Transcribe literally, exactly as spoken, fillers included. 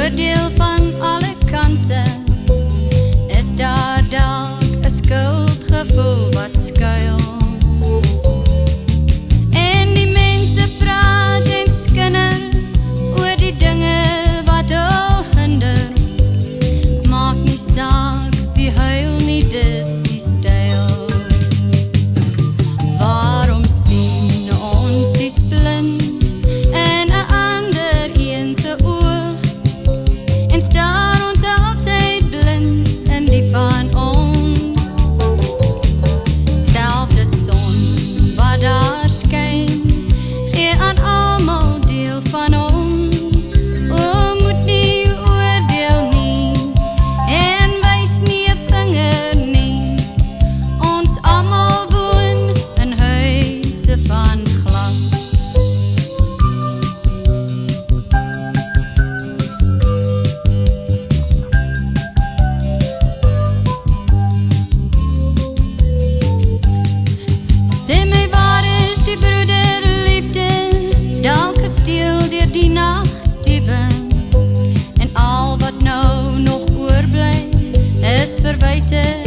oordeel van alle kante, is daar dalk 'n skuldgevoel wat skuil. En die mense praat en skinder oor die dinge wat hul hinder. Maak nie saak wie huil nie, dis die styl. Waarom sien ons die splint in 'n ander een se oog en staar ons altyd blind in die van ons? Selfde son wat daar skyn, gee aan almal deel van ons. O, moet nie oordeel nie en wys nie 'n vinger nie. Ons almal woon in huise van glas. Sê my, waar is die broederliefde, dalk gesteel deur die nagdiewe? En al wat nou nog oorbly, is verwyte